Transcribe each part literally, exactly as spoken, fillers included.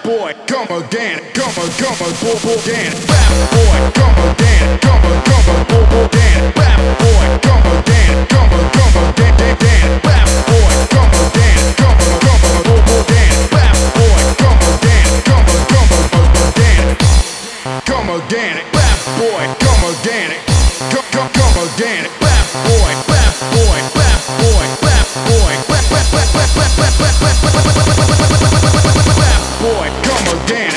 boy, come again, come on, come on, go again. Rap boy, come again, come on, come on, go again. Rap boy, come again, come on, come on, again, again. Rap boy, come again, come on, come on, go again. Rap boy, come again, come on, come on, go again. Come again, rap boy, come again, come come come again. Rap boy, rap boy, rap boy, rap boy, rap rap rap rap rap rap rap rap boy, come again.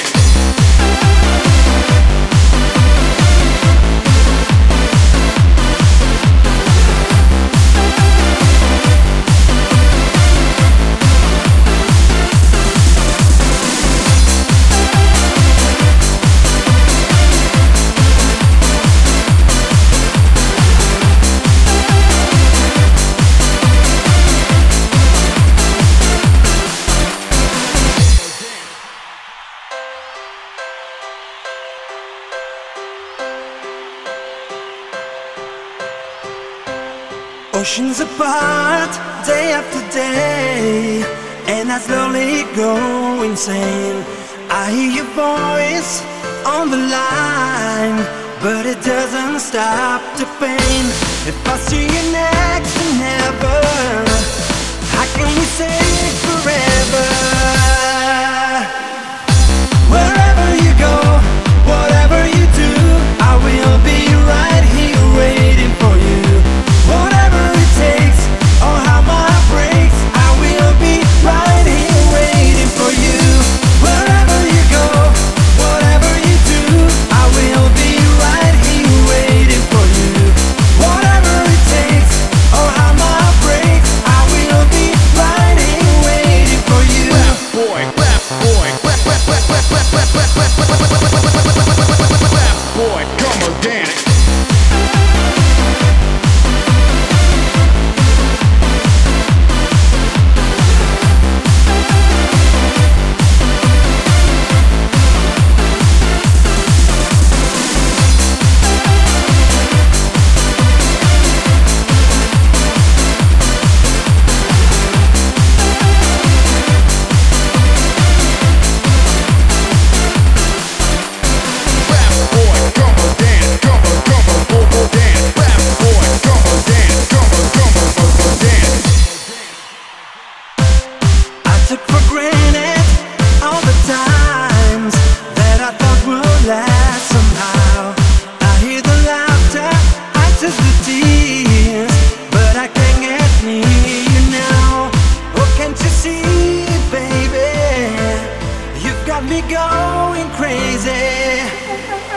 Oceans apart, day after day, and I slowly go insane. I hear your voice on the line, but it doesn't stop the pain. If I see you next to never, how can we say forever? Wherever you go, whatever you do, I will be right here waiting for you. Whatever it takes, or how my heart breaks, I will be right here waiting for you. Wherever you go, whatever you do, I will be right here waiting for you. Whatever it takes, or how my heart breaks, I will be right here waiting for you. Rap boy, rap boy, rap rap rap rap rap rap rap rap rap boy, come again. Got me going crazy.